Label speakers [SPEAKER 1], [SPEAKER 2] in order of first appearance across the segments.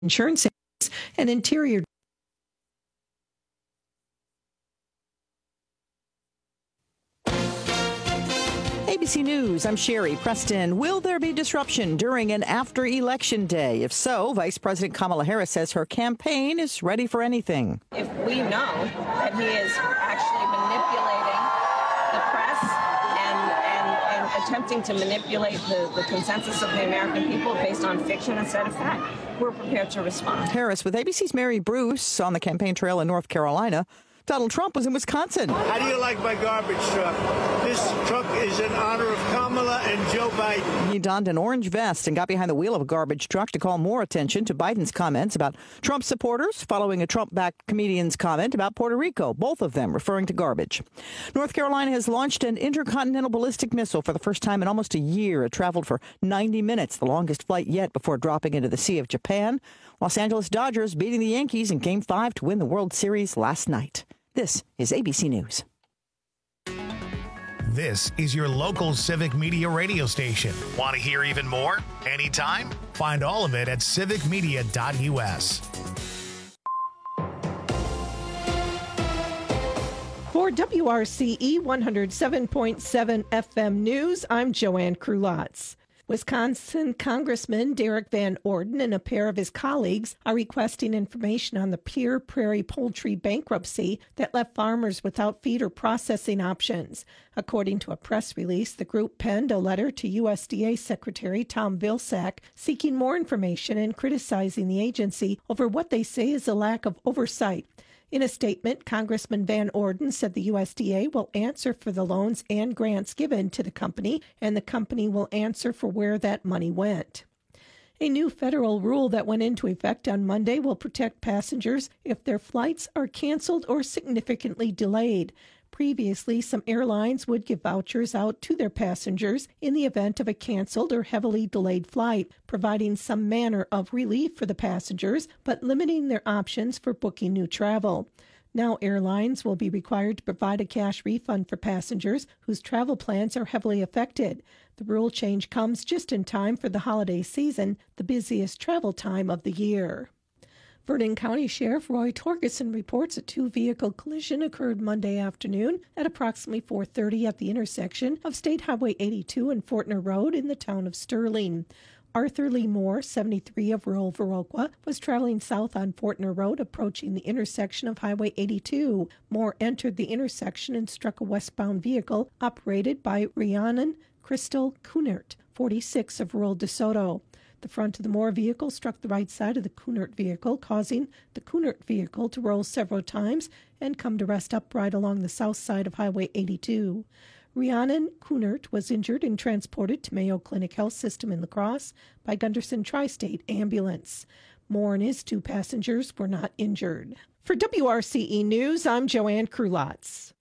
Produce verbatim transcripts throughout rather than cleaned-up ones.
[SPEAKER 1] insurance and interior. A B C News, I'm Sherry Preston. Will there be disruption during and after Election Day? If so, Vice President Kamala Harris says her campaign is ready for anything.
[SPEAKER 2] If we know that he is actually manipulating the press and, and, and attempting to manipulate the, the consensus of the American people based on fiction instead of fact, we're prepared to respond.
[SPEAKER 1] Harris with A B C's Mary Bruce on the campaign trail in North Carolina. Donald Trump was in Wisconsin.
[SPEAKER 3] How do you like my garbage truck? This truck is in honor of Kamala and Joe Biden.
[SPEAKER 1] He donned an orange vest and got behind the wheel of a garbage truck to call more attention to Biden's comments about Trump supporters, following a Trump-backed comedian's comment about Puerto Rico, both of them referring to garbage. North Carolina has launched an intercontinental ballistic missile for the first time in almost a year. It traveled for ninety minutes, the longest flight yet, before dropping into the Sea of Japan. Los Angeles Dodgers beating the Yankees in Game five to win the World Series last night. This is A B C News.
[SPEAKER 4] This is your local Civic Media radio station. Want to hear even more? Anytime? Find all of it at civic media dot u s.
[SPEAKER 5] For W R C E one oh seven point seven F M News, I'm Joanne Krulotz. Wisconsin Congressman Derek Van Orden and a pair of his colleagues are requesting information on the Pierre Prairie poultry bankruptcy that left farmers without feed or processing options. According to a press release, the group penned a letter to U S D A Secretary Tom Vilsack seeking more information and criticizing the agency over what they say is a lack of oversight. In a statement, Congressman Van Orden said the U S D A will answer for the loans and grants given to the company, and the company will answer for where that money went. A new federal rule that went into effect on Monday will protect passengers if their flights are canceled or significantly delayed. Previously, some airlines would give vouchers out to their passengers in the event of a canceled or heavily delayed flight, providing some manner of relief for the passengers, but limiting their options for booking new travel. Now airlines will be required to provide a cash refund for passengers whose travel plans are heavily affected. The rule change comes just in time for the holiday season, the busiest travel time of the year. Vernon County Sheriff Roy Torgerson reports a two-vehicle collision occurred Monday afternoon at approximately four thirty at the intersection of State Highway eighty-two and Fortner Road in the town of Sterling. Arthur Lee Moore, seventy-three, of rural Viroqua, was traveling south on Fortner Road, approaching the intersection of Highway eighty-two. Moore entered the intersection and struck a westbound vehicle operated by Rhiannon Crystal Kunert, forty-six, of rural DeSoto. The front of the Moore vehicle struck the right side of the Kunert vehicle, causing the Kunert vehicle to roll several times and come to rest upright along the south side of Highway eighty-two. Rhiannon Kunert was injured and transported to Mayo Clinic Health System in La Crosse by Gunderson Tri-State Ambulance. Moore and his two passengers were not injured. For W R C E News, I'm Joanne Krulotz.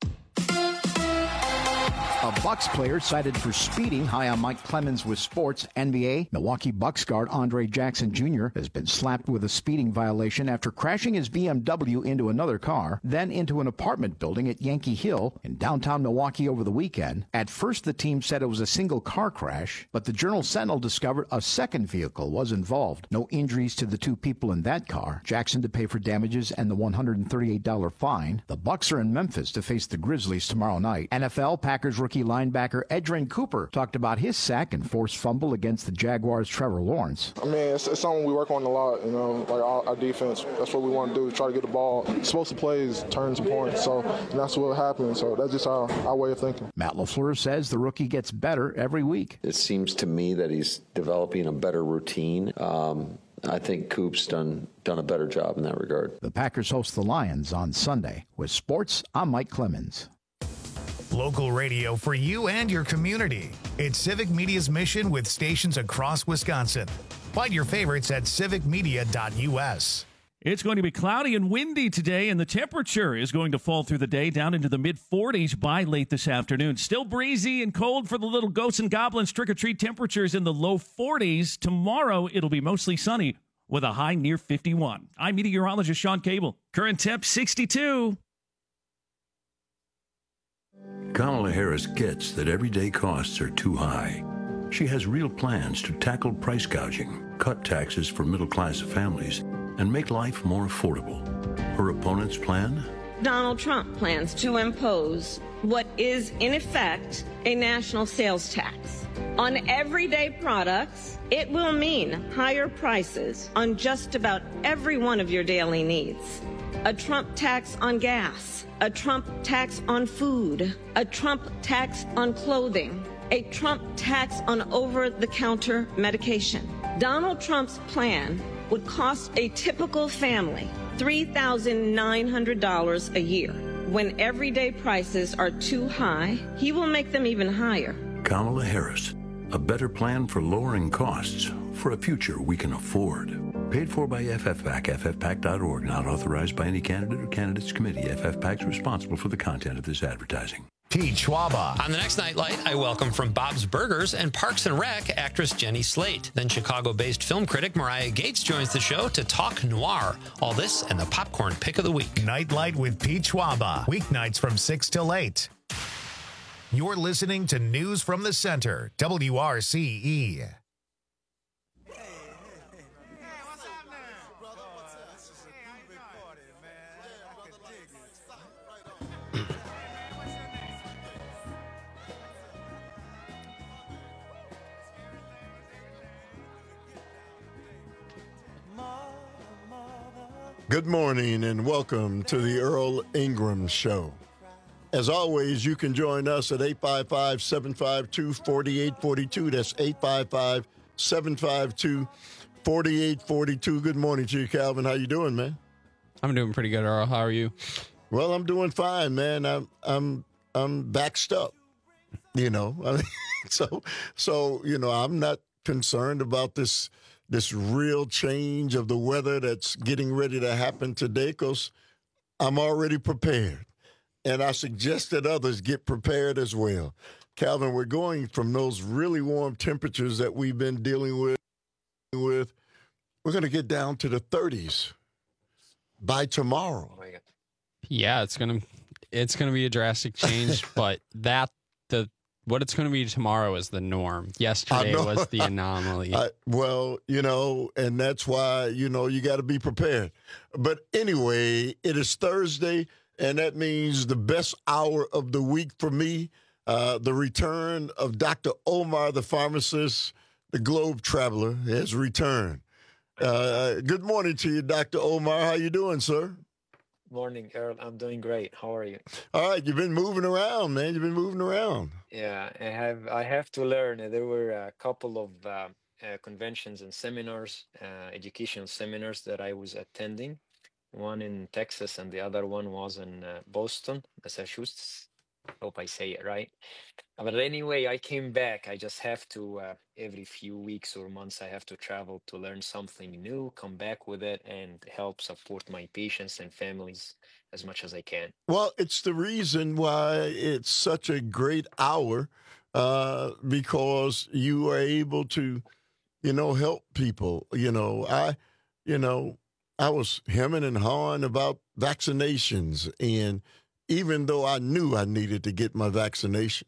[SPEAKER 6] A Bucks player cited for speeding high on Mike Clemens with sports. N B A Milwaukee Bucks guard Andre Jackson Junior has been slapped with a speeding violation after crashing his B M W into another car, then into an apartment building at Yankee Hill in downtown Milwaukee over the weekend. At first, the team said it was a single car crash, but the Journal Sentinel discovered a second vehicle was involved. No injuries to the two people in that car. Jackson to pay for damages and the one hundred thirty-eight dollars fine. The Bucks are in Memphis to face the Grizzlies tomorrow night. N F L Packers rookie linebacker Edgerrin Cooper talked about his sack and forced fumble against the Jaguars' Trevor Lawrence.
[SPEAKER 7] I mean, it's, it's something we work on a lot, you know, like our, our defense. That's what we want to do, try to get the ball. Explosive plays, turns points, so and that's what happens. So that's just our, our way of thinking.
[SPEAKER 6] Matt LaFleur says the rookie gets better every week.
[SPEAKER 8] It seems to me that he's developing a better routine. Um, I think Coop's done done a better job in that regard.
[SPEAKER 6] The Packers host the Lions on Sunday. With sports, I'm Mike Clemens.
[SPEAKER 4] Local radio for you and your community. It's Civic Media's mission with stations across Wisconsin. Find your favorites at civic media dot u s.
[SPEAKER 9] It's going to be cloudy and windy today, and the temperature is going to fall through the day down into the mid forties by late this afternoon. Still breezy and cold for the little ghosts and goblins. Trick-or-treat temperatures in the low forties. Tomorrow, it'll be mostly sunny with a high near fifty-one. I'm meteorologist Sean Cable. Current temp sixty-two.
[SPEAKER 10] Kamala Harris gets that everyday costs are too high. She has real plans to tackle price gouging, cut taxes for middle-class families, and make life more affordable. Her opponent's plan?
[SPEAKER 2] Donald Trump plans to impose what is, in effect, a national sales tax. On everyday products, it will mean higher prices on just about every one of your daily needs. A Trump tax on gas, a Trump tax on food, a Trump tax on clothing, a Trump tax on over-the-counter medication. Donald Trump's plan would cost a typical family three thousand nine hundred dollars a year. When everyday prices are too high, he will make them even higher.
[SPEAKER 10] Kamala Harris, a better plan for lowering costs for a future we can afford. Paid for by F F PAC, F F PAC dot org, not authorized by any candidate or candidates committee. F F PAC is responsible for the content of this advertising.
[SPEAKER 4] Pete Schwaba.
[SPEAKER 11] On the next Nightlight, I welcome from Bob's Burgers and Parks and Rec actress Jenny Slate. Then Chicago-based film critic Mariah Gates joins the show to talk noir. All this and the popcorn pick of the week.
[SPEAKER 4] Nightlight with Pete Schwaba. Weeknights from six till eight. You're listening to News from the Center, W R C E.
[SPEAKER 12] Good morning and welcome to the Earl Ingram Show. As always, you can join us at eight five five, seven five two, four eight four two. That's eight five five, seven five two, four eight four two. Good morning to you, Calvin. How you doing, man?
[SPEAKER 13] I'm doing pretty good, Earl. How are you?
[SPEAKER 12] Well, I'm doing fine, man. I'm I'm I'm backed up, you know. I mean, so so you know, I'm not concerned about this this real change of the weather that's getting ready to happen today, because I'm already prepared. And I suggest that others get prepared as well. Calvin, we're going from those really warm temperatures that we've been dealing with. with we're going to get down to the thirties by tomorrow.
[SPEAKER 13] Oh my God. Yeah, it's going to it's going to be a drastic change, but that the what it's going to be tomorrow is the norm. Yesterday was the anomaly.
[SPEAKER 12] I, well, you know, and that's why, you know, you got to be prepared. But anyway, it is Thursday, and that means the best hour of the week for me, uh, the return of Doctor Omar, the pharmacist, the Globe Traveler, has returned. Uh, good morning to you, Doctor Omar. How you doing, sir?
[SPEAKER 14] Morning, Earl. I'm doing great. How are you?
[SPEAKER 12] All right, you've been moving around, man. You've been moving around.
[SPEAKER 14] Yeah, I have. I have to learn. There were a couple of uh, uh, conventions and seminars, uh, educational seminars that I was attending. One in Texas, and the other one was in uh, Boston, Massachusetts. Hope I say it right. But anyway, I came back. I just have to uh, every few weeks or months, I have to travel to learn something new, come back with it, and help support my patients and families as much as I can.
[SPEAKER 12] Well, it's the reason why it's such a great hour, uh, because you are able to, you know, help people. You know, I, you know, I was hemming and hawing about vaccinations, and even though I knew I needed to get my vaccination,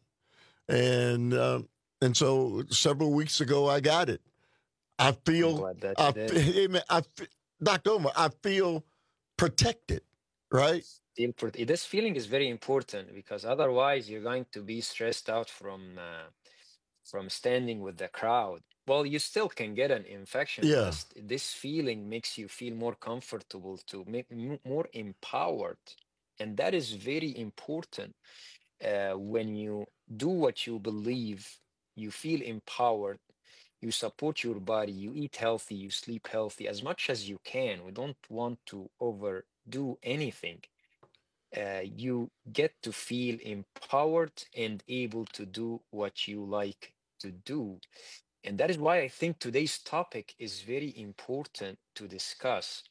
[SPEAKER 12] and uh, and so several weeks ago I got it. I feel, I, hey man, I, Doctor Omar, I feel protected, right?
[SPEAKER 14] This feeling is very important, because otherwise you're going to be stressed out from uh, from standing with the crowd. Well, you still can get an infection.
[SPEAKER 12] Yeah.
[SPEAKER 14] This feeling makes you feel more comfortable, to make more empowered. And that is very important. Uh, when you do what you believe, you feel empowered, you support your body, you eat healthy, you sleep healthy as much as you can. We don't want to overdo anything. Uh, you get to feel empowered and able to do what you like to do. And that is why I think today's topic is very important to discuss,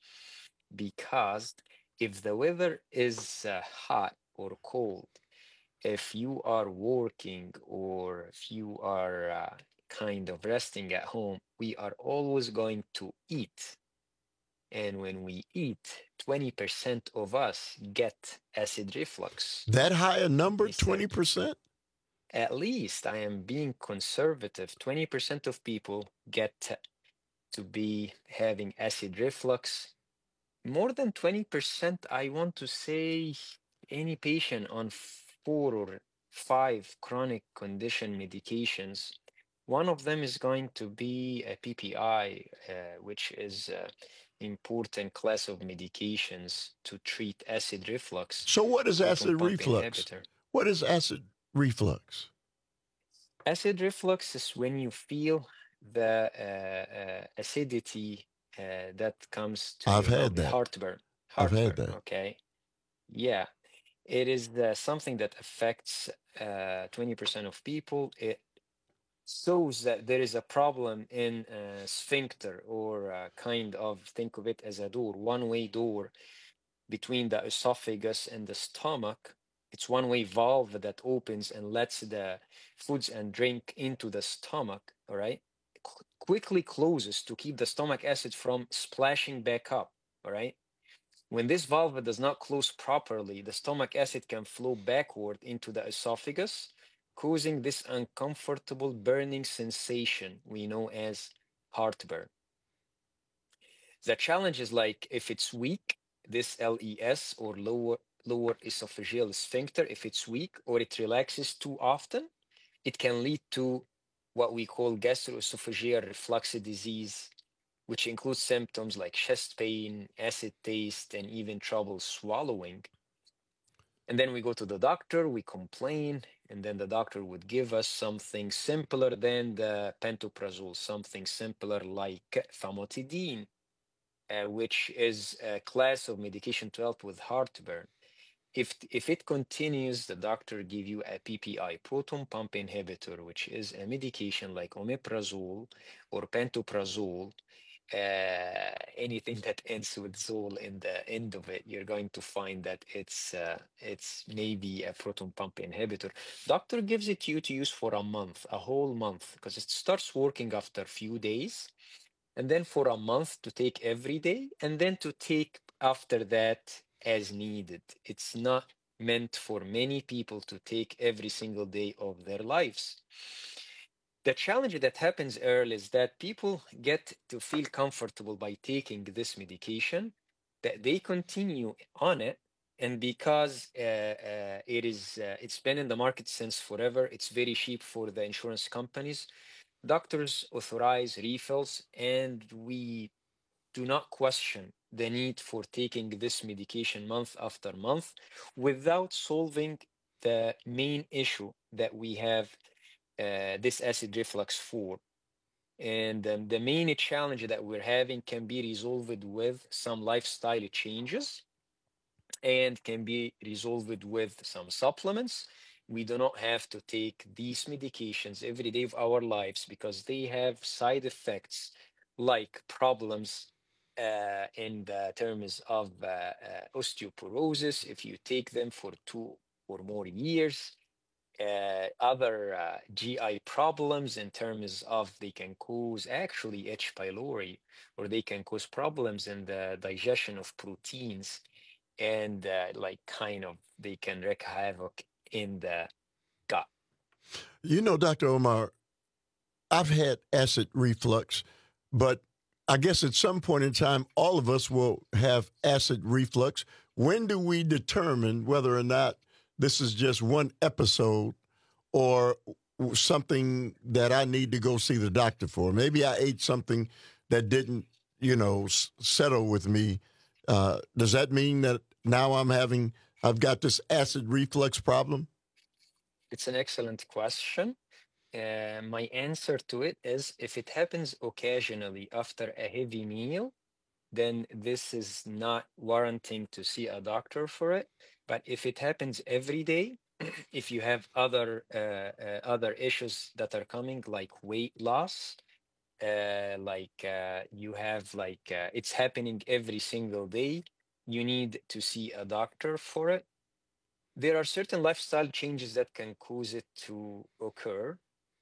[SPEAKER 14] because if the weather is uh, hot or cold, if you are working or if you are uh, kind of resting at home, we are always going to eat. And when we eat, twenty percent of us get acid reflux.
[SPEAKER 12] That high a number, twenty percent?
[SPEAKER 14] At least, I am being conservative. twenty percent of people get to be having acid reflux more than twenty percent, I want to say any patient on four or five chronic condition medications, one of them is going to be a P P I, uh, which is an important class of medications to treat acid reflux.
[SPEAKER 12] So what is
[SPEAKER 14] proton
[SPEAKER 12] acid
[SPEAKER 14] pump
[SPEAKER 12] reflux?
[SPEAKER 14] inhibitor.
[SPEAKER 12] What is acid reflux?
[SPEAKER 14] Acid reflux is when you feel the uh, uh, acidity uh, that comes to
[SPEAKER 12] I've
[SPEAKER 14] your
[SPEAKER 12] had
[SPEAKER 14] mouth, the
[SPEAKER 12] that.
[SPEAKER 14] heartburn.
[SPEAKER 12] I've
[SPEAKER 14] Heartburn,
[SPEAKER 12] had that.
[SPEAKER 14] okay? Yeah, it is the, something that affects uh, twenty percent of people. It shows that there is a problem in uh, sphincter, or a kind of, think of it as a door, one-way door between the esophagus and the stomach. It's one-way valve that opens and lets the foods and drink into the stomach, all right? Qu- quickly closes to keep the stomach acid from splashing back up, all right? When this valve does not close properly, the stomach acid can flow backward into the esophagus, causing this uncomfortable burning sensation we know as heartburn. The challenge is, like, if it's weak, this L E S, or lower lower esophageal sphincter, if it's weak or it relaxes too often, it can lead to what we call gastroesophageal reflux disease, which includes symptoms like chest pain, acid taste, and even trouble swallowing. And then we go to the doctor, we complain, and then the doctor would give us something simpler than the pantoprazole, something simpler like famotidine, uh, which is a class of medication to help with heartburn. If, if it continues, the doctor give you a P P I, proton pump inhibitor, which is a medication like omeprazole or pantoprazole. Uh, anything that ends with zol in the end of it, you're going to find that it's uh, it's maybe a proton pump inhibitor. Doctor gives it to you to use for a month, a whole month, because it starts working after a few days, and then for a month to take every day, and then to take after that as needed. It's not meant for many people to take every single day of their lives. The challenge that happens early is that people get to feel comfortable by taking this medication, that they continue on it, and because uh, uh, it is uh, it's been in the market since forever, it's very cheap for the insurance companies. Doctors authorize refills, and we do not question the need for taking this medication month after month without solving the main issue that we have uh, this acid reflux for. And um, the main challenge that we're having can be resolved with some lifestyle changes, and can be resolved with some supplements. We do not have to take these medications every day of our lives, because they have side effects like problems uh, in the terms of uh, uh, osteoporosis if you take them for two or more years. Uh, other uh, G I problems in terms of they can cause actually H. pylori, or they can cause problems in the digestion of proteins, and uh, like kind of they can wreak havoc in the gut.
[SPEAKER 12] You know, Doctor Omar, I've had acid reflux, but I guess at some point in time, all of us will have acid reflux. When do we determine whether or not this is just one episode or something that I need to go see the doctor for? Maybe I ate something that didn't, you know, s- settle with me. Uh, does that mean that now I'm having, I've got this acid reflux problem?
[SPEAKER 14] It's an excellent question. Uh, my answer to it is, if it happens occasionally after a heavy meal, then this is not warranting to see a doctor for it. But if it happens every day, if you have other uh, uh, other issues that are coming, like weight loss, uh, like uh, you have like uh, it's happening every single day, you need to see a doctor for it. There are certain lifestyle changes that can cause it to occur.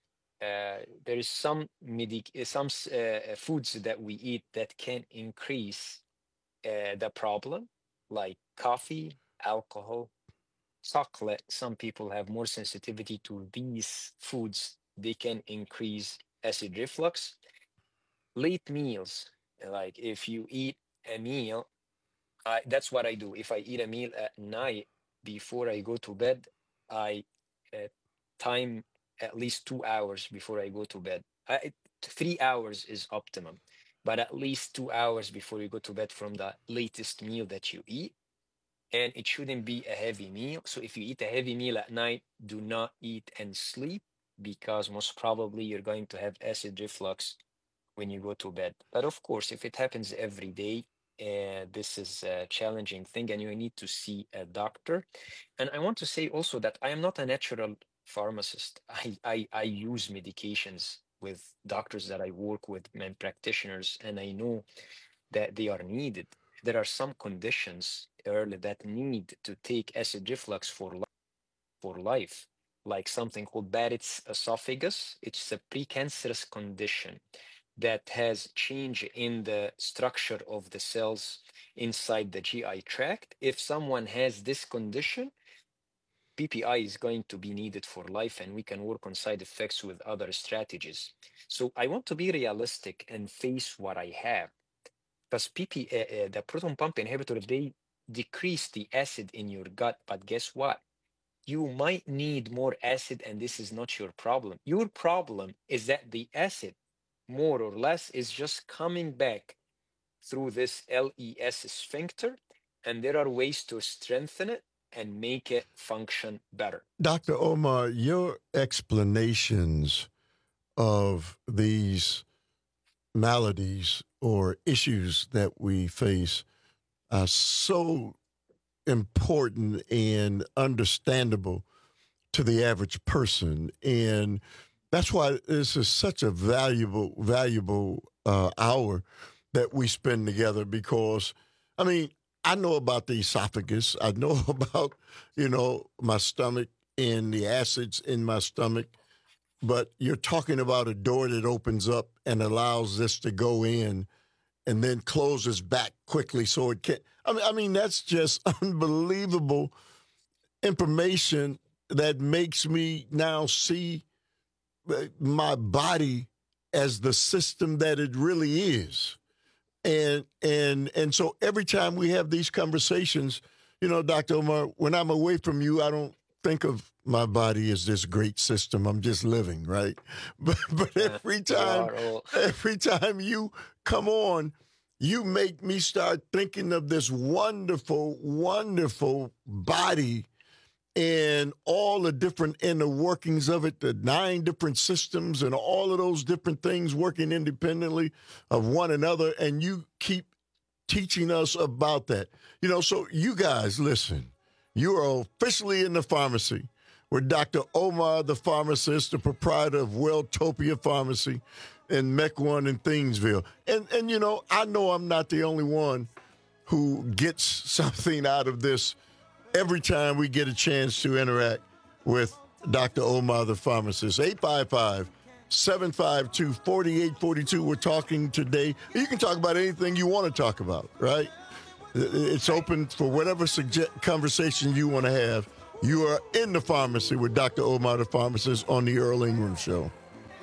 [SPEAKER 14] Uh, there is some medic uh, some s- uh, uh, foods that we eat that can increase uh, the problem, like coffee, alcohol, chocolate. Some people have more sensitivity to these foods. They can increase acid reflux. Late meals, like if you eat a meal I, that's what I do. If I eat a meal at night before I go to bed, I uh, time at least two hours before I go to bed. I, three hours is optimum, but at least two hours before you go to bed from the latest meal that you eat. And it shouldn't be a heavy meal. So if you eat a heavy meal at night, do not eat and sleep, because most probably you're going to have acid reflux when you go to bed. But of course, if it happens every day, uh, this is a challenging thing and you need to see a doctor. And I want to say also that I am not a natural pharmacist. I, I, I use medications with doctors that I work with, and practitioners, and I know that they are needed. There are some conditions early that need to take acid reflux for life, for life, like something called Barrett's esophagus. It's a precancerous condition that has change in the structure of the cells inside the G I tract. If someone has this condition, P P I is going to be needed for life, and we can work on side effects with other strategies. So I want to be realistic and face what I have. Because P P, uh, uh, the proton pump inhibitor, they decrease the acid in your gut, but guess what? You might need more acid, and this is not your problem. Your problem is that the acid, more or less, is just coming back through this L E S sphincter, and there are ways to strengthen it and make it function better.
[SPEAKER 12] Doctor Omar, your explanations of these maladies or issues that we face are so important and understandable to the average person. And that's why this is such a valuable, valuable uh, hour that we spend together, because, I mean, I know about the esophagus. I know about, you know, my stomach and the acids in my stomach. But you're talking about a door that opens up and allows this to go in and then closes back quickly so it can't. I mean, I mean, that's just unbelievable information that makes me now see my body as the system that it really is. And and and so every time we have these conversations, you know, Doctor Omar, when I'm away from you, I don't think of my body as this great system. I'm just living, right? But but every time, every time you come on, you make me start thinking of this wonderful, wonderful body and all the different inner workings of it, the nine different systems and all of those different things working independently of one another. And you keep teaching us about that. You know, so you guys, listen, you are officially in the pharmacy with Doctor Omar, the pharmacist, the proprietor of Welltopia Pharmacy in Mequon and Thingsville. And, and, you know, I know I'm not the only one who gets something out of this every time we get a chance to interact with Doctor Omar, the pharmacist. eight five five, seven five two, four eight four two. We're talking today. You can talk about anything you want to talk about, right? It's open for whatever suge- conversation you want to have. You are in the pharmacy with Doctor Omar, the pharmacist, on the Earl Ingram Show.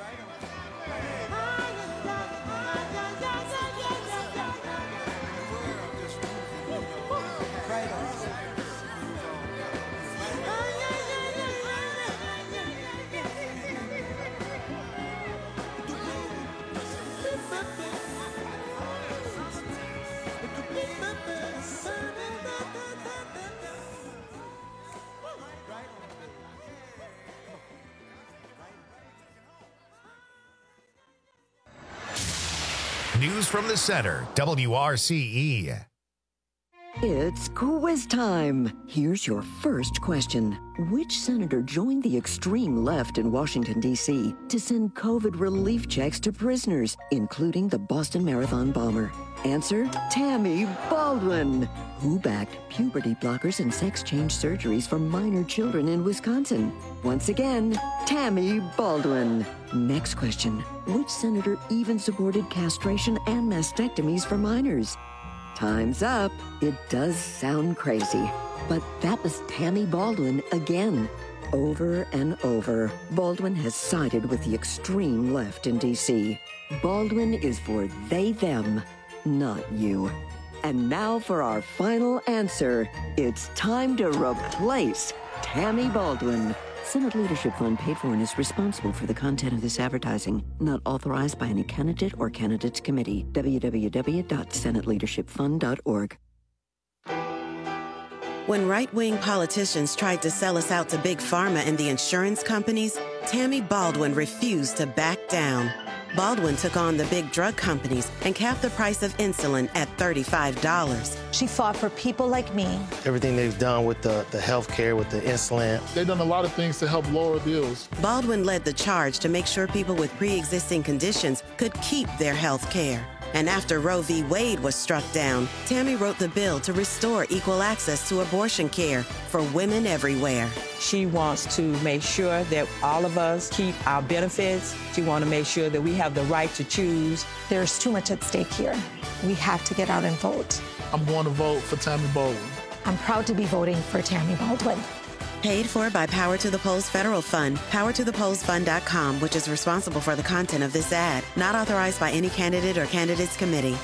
[SPEAKER 4] News from the center, W R C E.
[SPEAKER 15] It's quiz time. Here's your first question. Which senator joined the extreme left in Washington, D C to send COVID relief checks to prisoners, including the Boston Marathon bomber? Answer, Tammy Baldwin. Who backed puberty blockers and sex change surgeries for minor children in Wisconsin? Once again, Tammy Baldwin. Next question. Which senator even supported castration and mastectomies for minors? Time's up. It does sound crazy, but that was Tammy Baldwin again. Over and over, Baldwin has sided with the extreme left in D C. Baldwin is for they, them, not you. And now for our final answer. It's time to replace Tammy Baldwin. Senate Leadership Fund paid for and is responsible for the content of this advertising. Not authorized by any candidate or candidates committee. w w w dot senate leadership fund dot org.
[SPEAKER 16] When right-wing politicians tried to sell us out to Big Pharma and the insurance companies, Tammy Baldwin refused to back down. Baldwin took on the big drug companies and capped the price of insulin at thirty-five dollars.
[SPEAKER 17] She fought for people like me.
[SPEAKER 18] Everything they've done with the, the health care, with the insulin.
[SPEAKER 19] They've done a lot of things to help lower bills.
[SPEAKER 16] Baldwin led the charge to make sure people with pre-existing conditions could keep their health care. And after Roe v. Wade was struck down, Tammy wrote the bill to restore equal access to abortion care for women everywhere.
[SPEAKER 20] She wants to make sure that all of us keep our benefits. She wants to make sure that we have the right to choose.
[SPEAKER 17] There's too much at stake here. We have to get out and vote.
[SPEAKER 19] I'm going to vote for Tammy Baldwin.
[SPEAKER 17] I'm proud to be voting for Tammy Baldwin.
[SPEAKER 16] Paid for by Power to the Polls Federal Fund, power to the polls fund dot com, which is responsible for the content of this ad. Not authorized by any candidate or candidates committee.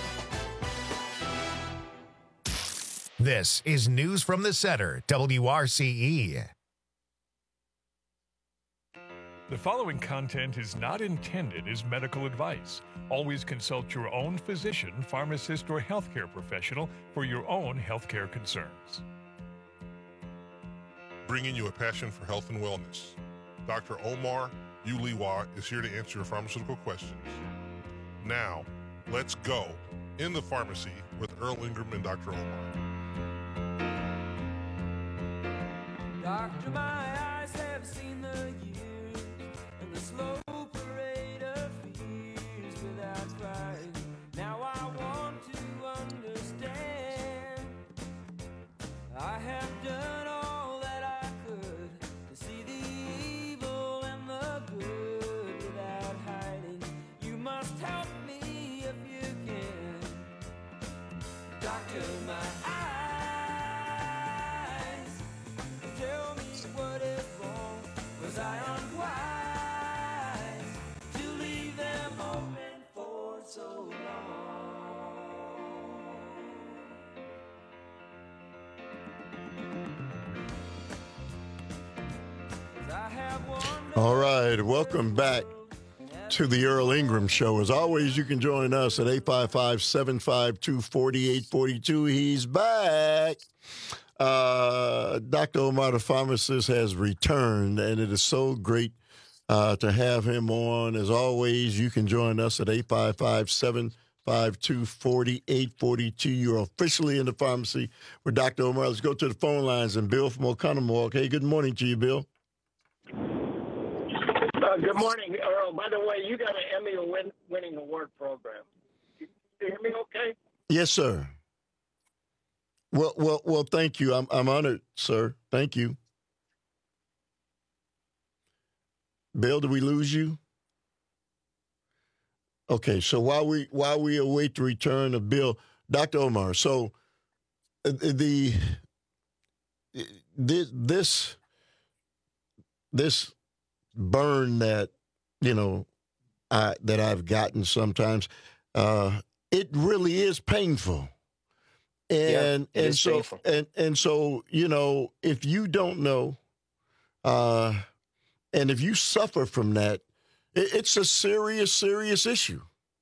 [SPEAKER 4] This is News from the Center, W R C E.
[SPEAKER 21] The following content is not intended as medical advice. Always consult your own physician, pharmacist, or healthcare professional for your own healthcare concerns.
[SPEAKER 22] Bringing you a passion for health and wellness. Doctor Omar Uliwa is here to answer your pharmaceutical questions. Now, let's go in the pharmacy with Earl Ingram and Doctor Omar.
[SPEAKER 23] Doctor, my eyes have seen the years and the slow parade of fears without crying. Now I want to understand. I have done all that I could to see the evil and the good without hiding. You must help me if you can. Doctor, my eyes, tell me what is wrong. Was I unwise to leave them open for so long?
[SPEAKER 12] All right, welcome back to the Earl Ingram Show. As always, you can join us at eight five five, seven five two, four eight four two. He's back. Uh, Doctor Omar, the pharmacist, has returned, and it is so great uh, to have him on. As always, you can join us at eight five five, seven five two, four eight four two. You're officially in the pharmacy with Doctor Omar. Let's go to the phone lines. And Bill from Oconomowoc. Hey, good morning to you, Bill.
[SPEAKER 24] Uh, good morning, Earl. By the way, you got an Emmy win- winning award program. You, you hear me okay?
[SPEAKER 12] Yes, sir. Well, well, well. Thank you. I'm, I'm honored, sir. Thank you. Bill, did we lose you? Okay. So while we while we await the return of Bill, Doctor Omar. So uh, the this this this. burn that, you know, I, that I've gotten sometimes, uh, it really is painful. And
[SPEAKER 14] yeah,
[SPEAKER 12] and so
[SPEAKER 14] painful.
[SPEAKER 12] and and so, you know, if you don't know, uh, and if you suffer from that, it, it's a serious, serious issue.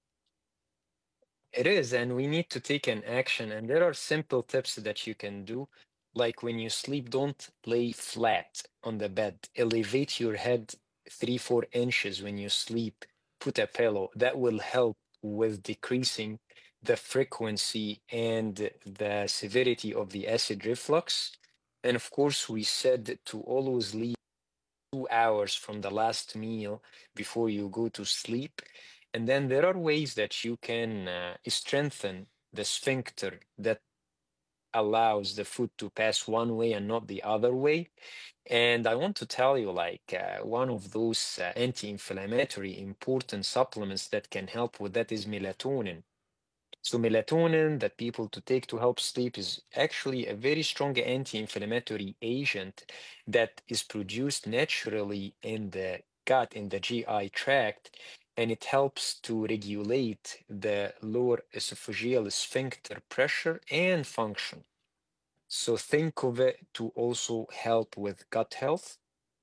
[SPEAKER 14] It is, and we need to take an action. And there are simple tips that you can do. Like when you sleep, don't lay flat on the bed. Elevate your head three, four inches when you sleep. Put a pillow. That will help with decreasing the frequency and the severity of the acid reflux. And of course, we said to always leave two hours from the last meal before you go to sleep. And then there are ways that you can uh, strengthen the sphincter that allows the food to pass one way and not the other way. And I want to tell you, like, uh, one of those uh, anti-inflammatory important supplements that can help with that is melatonin. So melatonin that people to take to help sleep is actually a very strong anti-inflammatory agent that is produced naturally in the gut, in the G I tract. and it helps to regulate the lower esophageal sphincter pressure and function. So think of it to also help with gut health.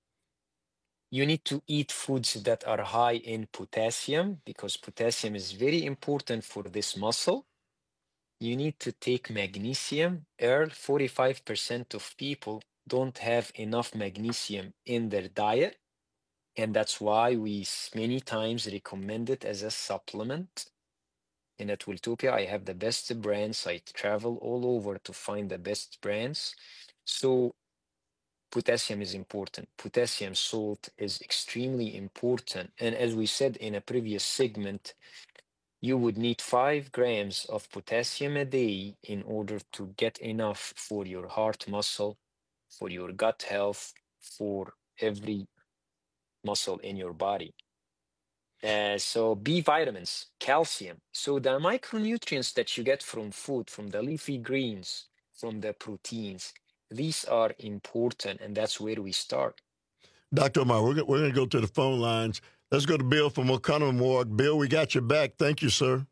[SPEAKER 14] You need to eat foods that are high in potassium because potassium is very important for this muscle. You need to take magnesium. Earl, forty-five percent of people don't have enough magnesium in their diet. And that's why we many times recommend it as a supplement. And at Wiltopia, I have the best brands. I travel all over to find the best brands. So potassium is important. Potassium salt is extremely important. And as we said in a previous segment, you would need five grams of potassium a day in order to get enough for your heart muscle, for your gut health, for every muscle in your body. Uh, so B vitamins, calcium. So the micronutrients that you get from food, from the leafy greens, from the proteins, these are important, and that's where we start.
[SPEAKER 12] Doctor Omar, we're, we're going to go to the phone lines. Let's go to Bill from O'Connor Ward. Bill, we got your back. Thank you, sir.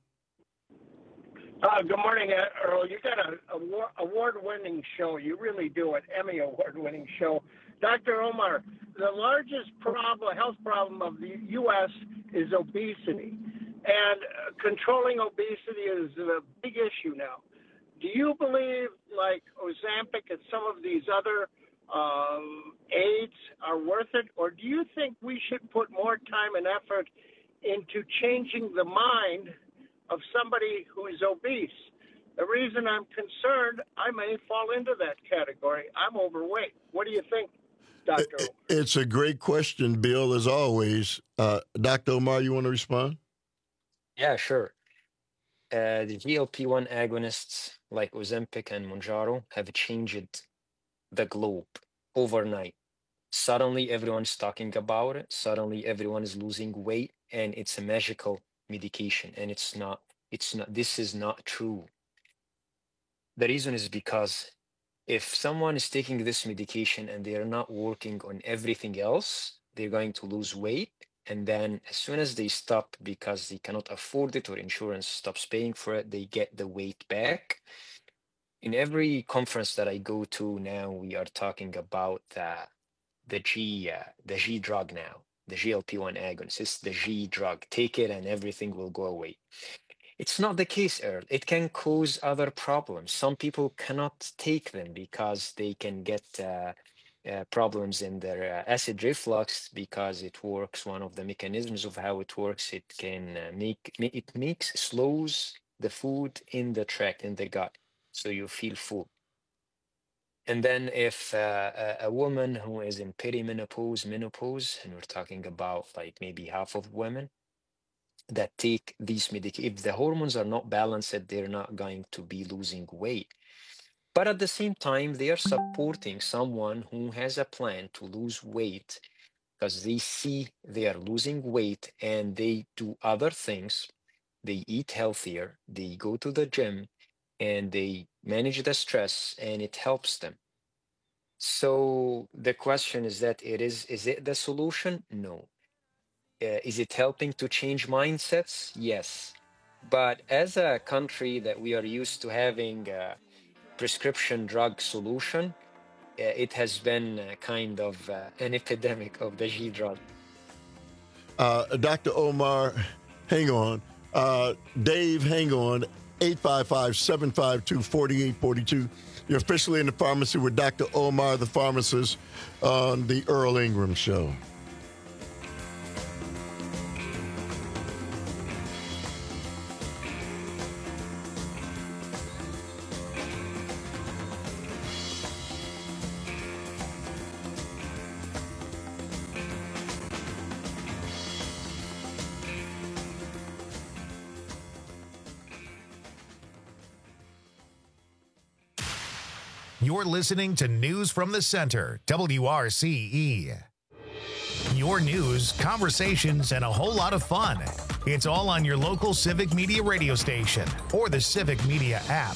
[SPEAKER 24] Uh, good morning, Earl. You got an award-winning show. You really do, an Emmy award-winning show. Doctor Omar, the largest problem, health problem of the U S is obesity, and uh, controlling obesity is a big issue now. Do you believe, like Ozempic and some of these other um, aids are worth it, or do you think we should put more time and effort into changing the mind of somebody who is obese? The reason I'm concerned, I may fall into that category. I'm overweight. What do you think, Doctor Omar?
[SPEAKER 12] It's a great question, Bill, as always. Uh, Doctor Omar, you want to respond?
[SPEAKER 14] Yeah, sure. Uh, the G L P one agonists like Ozempic and Mounjaro have changed the globe overnight. Suddenly, everyone's talking about it. Suddenly, everyone is losing weight, and it's a magical medication. And it's not. It's not. This is not true. The reason is because if someone is taking this medication and they are not working on everything else, they're going to lose weight. And then as soon as they stop because they cannot afford it or insurance stops paying for it, they get the weight back. In every conference that I go to now, we are talking about the, the G uh, the G drug now, the G L P one agonist. It's the G drug. Take it and everything will go away. It's not the case, Earl. It can cause other problems. Some people cannot take them because they can get uh, uh, problems in their uh, acid reflux because it works. One of the mechanisms of how it works, it can uh, make, it makes, slows the food in the tract, in the gut, so you feel full. And then if uh, a, a woman who is in perimenopause, menopause, and we're talking about like maybe half of women, that take these medications, if the hormones are not balanced, they're not going to be losing weight. But at the same time, they are supporting someone who has a plan to lose weight because they see they are losing weight and they do other things. They eat healthier, they go to the gym, and they manage the stress, and it helps them. So the question is that it is, is it the solution? No. Uh, is it helping to change mindsets? Yes. But as a country that we are used to having a prescription drug solution, uh, it has been uh, kind of uh, an epidemic of the G drug.
[SPEAKER 12] Uh, Doctor Omar, hang on. Uh, Dave, hang on. eight five five, seven five two, four eight four two. You're officially in the pharmacy with Doctor Omar, the pharmacist, on the Earl Ingram Show.
[SPEAKER 4] You're listening to News from the Center, W R C E. Your news, conversations, and a whole lot of fun. It's all on your local Civic Media radio station or the Civic Media app.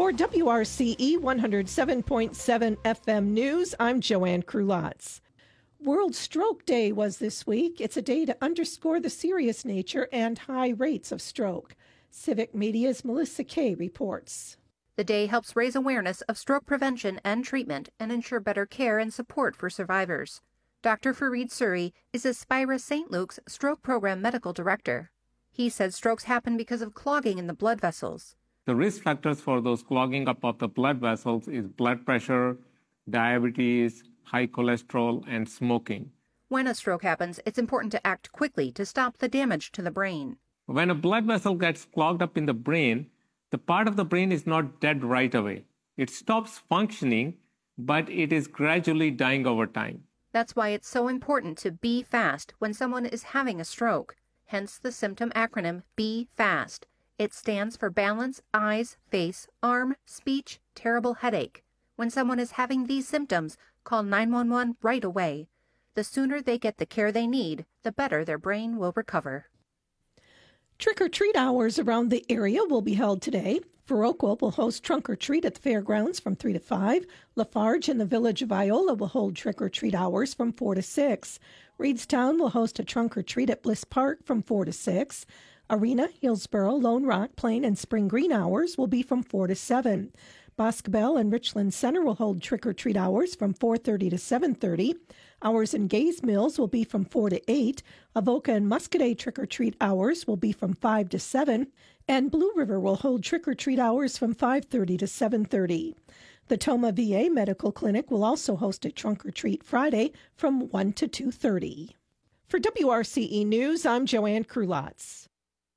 [SPEAKER 1] For W R C E one oh seven point seven F M News, I'm Joanne Krulotz. World Stroke Day was this week. It's a day to underscore the serious nature and high rates of stroke. Civic Media's Melissa Kay reports.
[SPEAKER 3] The day helps raise awareness of stroke prevention and treatment and ensure better care and support for survivors. Doctor Fareed Suri is Aspira Saint Luke's Stroke Program Medical Director. He said strokes happen because of clogging in the blood vessels.
[SPEAKER 5] The risk factors for those clogging up of the blood vessels is blood pressure, diabetes, high cholesterol, and smoking.
[SPEAKER 3] When a stroke happens, it's important to act quickly to stop the damage to the brain.
[SPEAKER 5] When a blood vessel gets clogged up in the brain, the part of the brain is not dead right away. It stops functioning, but it is gradually dying over time.
[SPEAKER 3] That's why it's so important to be fast when someone is having a stroke, hence the symptom acronym Be Fast. It stands for balance, eyes, face, arm, speech, terrible headache. When someone is having these symptoms, call nine one one right away. The sooner they get the care they need, the better their brain will recover.
[SPEAKER 1] Trick-or-treat hours around the area will be held today. Viroqua will host Trunk or Treat at the fairgrounds from three to five. Lafarge and the Village of Viola will hold trick-or-treat hours from four to six. Reedstown will host a Trunk or Treat at Bliss Park from four to six. Arena, Hillsboro, Lone Rock, Plain, and Spring Green hours will be from four to seven. Boscobel and Richland Center will hold trick-or-treat hours from four thirty to seven thirty. Hours in Gays Mills will be from four to eight. Avoca and Muscadet trick-or-treat hours will be from five to seven. And Blue River will hold trick-or-treat hours from five thirty to seven thirty. The Toma V A Medical Clinic will also host a trunk-or-treat Friday from one to two thirty. For W R C E News, I'm Joanne Krulotz.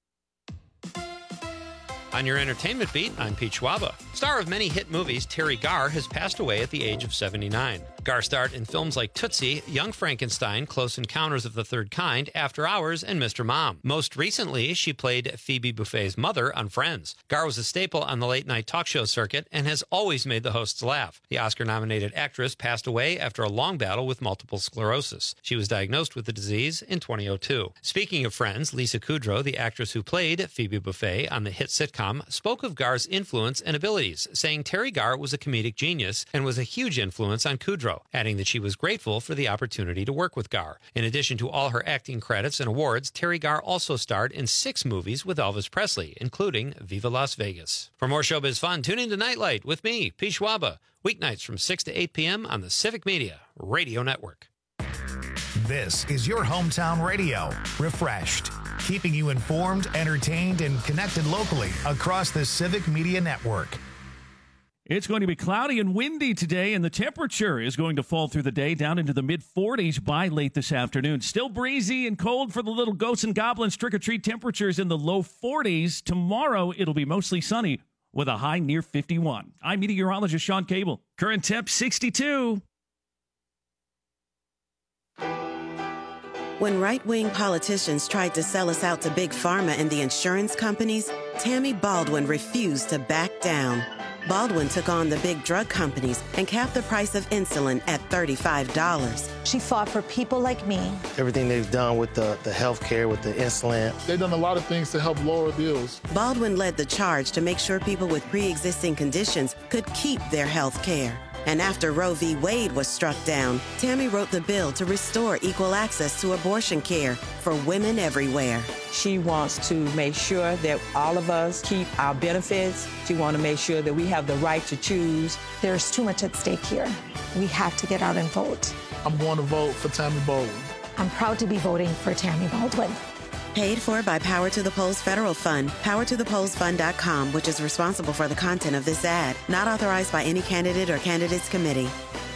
[SPEAKER 11] On your entertainment beat, I'm Pete Schwaba. Star of many hit movies, Terry Garr has passed away at the age of seventy-nine. Garr starred in films like Tootsie, Young Frankenstein, Close Encounters of the Third Kind, After Hours, and Mister Mom. Most recently, she played Phoebe Buffay's mother on Friends. Garr was a staple on the late-night talk show circuit and has always made the hosts laugh. The Oscar-nominated actress passed away after a long battle with multiple sclerosis. She was diagnosed with the disease in twenty oh two. Speaking of Friends, Lisa Kudrow, the actress who played Phoebe Buffay on the hit sitcom, spoke of Garr's influence and abilities, saying Terry Garr was a comedic genius and was a huge influence on Kudrow, adding that she was grateful for the opportunity to work with Garr. In addition to all her acting credits and awards, Terry Garr also starred in six movies with Elvis Presley, including Viva Las Vegas. For more showbiz fun, tune in to Nightlight with me, Pete Schwaba, weeknights from six to eight p.m. on the Civic Media Radio Network.
[SPEAKER 4] This is your hometown radio, Refreshed, keeping you informed, entertained, and connected locally across the Civic Media Network.
[SPEAKER 9] It's going to be cloudy and windy today, and the temperature is going to fall through the day down into the mid forties by late this afternoon. Still breezy and cold for the little Ghosts and Goblins trick-or-treat temperatures in the low forties. Tomorrow, it'll be mostly sunny with a high near fifty-one. I'm meteorologist Sean Cable. Current temp sixty-two.
[SPEAKER 16] When right-wing politicians tried to sell us out to Big Pharma and the insurance companies, Tammy Baldwin refused to back down. Baldwin took on the big drug companies and capped the price of insulin at thirty-five dollars.
[SPEAKER 17] She fought for people like me.
[SPEAKER 18] Everything they've done with the, the health care, with the insulin.
[SPEAKER 19] They've done a lot of things to help lower bills.
[SPEAKER 16] Baldwin led the charge to make sure people with pre-existing conditions could keep their health care. And after Roe v. Wade was struck down, Tammy wrote the bill to restore equal access to abortion care for women everywhere.
[SPEAKER 20] She wants to make sure that all of us keep our benefits. She wants to make sure that we have the right to choose.
[SPEAKER 17] There's too much at stake here. We have to get out and vote.
[SPEAKER 19] I'm going to vote for Tammy Baldwin.
[SPEAKER 17] I'm proud to be voting for Tammy Baldwin.
[SPEAKER 16] Paid for by Power to the Polls Federal Fund, power to the polls fund dot com, which is responsible for the content of this ad. Not authorized by any candidate or candidates committee.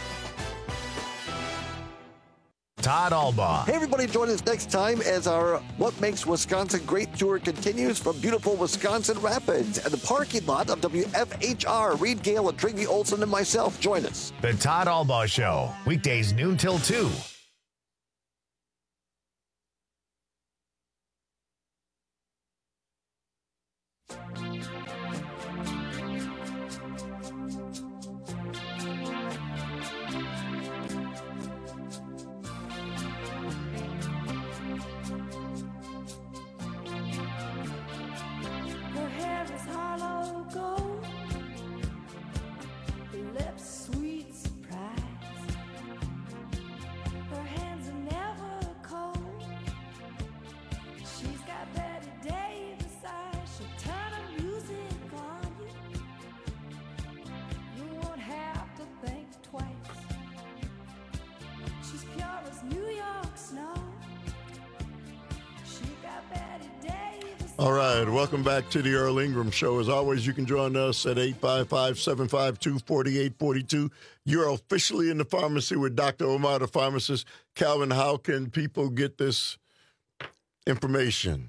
[SPEAKER 4] Todd Albaugh.
[SPEAKER 7] Hey, everybody, join us next time as our What Makes Wisconsin Great tour continues from beautiful Wisconsin Rapids and the parking lot of W F H R. Reed Gale and Tringy Olson and myself join us.
[SPEAKER 4] The Todd Albaugh Show, weekdays noon till two.
[SPEAKER 23] Her hair is hollow gold,
[SPEAKER 12] All right, welcome back to the Earl Ingram Show. As always, you can join us at eight five five, seven five two, four eight four two. You're officially in the pharmacy with Doctor Omar, the pharmacist. Calvin, how can people get this information?